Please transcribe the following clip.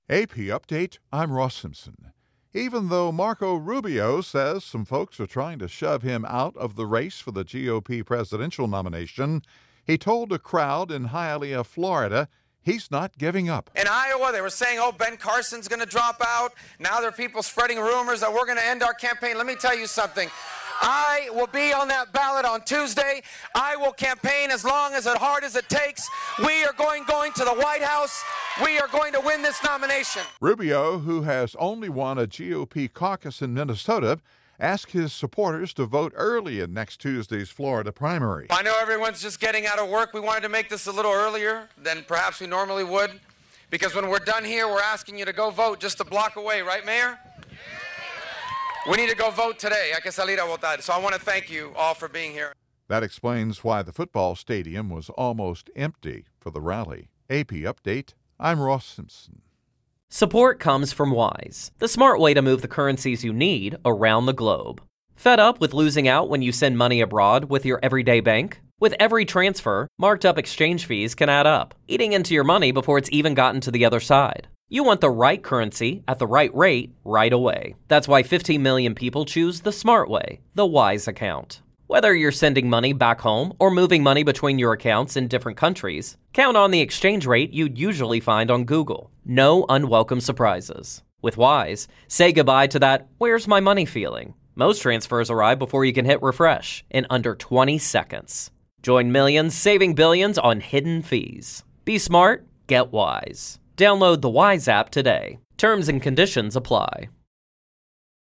AP Update, I'm Ross Simpson. Even though Marco Rubio says some folks are trying to shove him out of the race for the GOP presidential nomination, he told a crowd in Hialeah, Florida, he's not giving up. In Iowa, they were saying, Ben Carson's going to drop out. Now there are people spreading rumors that we're going to end our campaign. Let me tell you something. I will be on that ballot on Tuesday. I will campaign as hard as it takes. We are going to the White House. We are going to win this nomination. Rubio, who has only won a GOP caucus in Minnesota, asked his supporters to vote early in next Tuesday's Florida primary. I know everyone's just getting out of work. We wanted to make this a little earlier than perhaps we normally would, because when we're done here, we're asking you to go vote just a block away, right, Mayor? We need to go vote today. Hay que salir a votar. So I want to thank you all for being here. That explains why the football stadium was almost empty for the rally. AP Update, I'm Ross Simpson. Support comes from Wise, the smart way to move the currencies you need around the globe. Fed up with losing out when you send money abroad with your everyday bank? With every transfer, marked up exchange fees can add up, eating into your money before it's even gotten to the other side. You want the right currency at the right rate right away. That's why 15 million people choose the smart way, the Wise account. Whether you're sending money back home or moving money between your accounts in different countries, count on the exchange rate you'd usually find on Google. No unwelcome surprises. With Wise, say goodbye to that "where's my money" feeling. Most transfers arrive before you can hit refresh in under 20 seconds. Join millions saving billions on hidden fees. Be smart, get Wise. Download the Wise app today. Terms and conditions apply.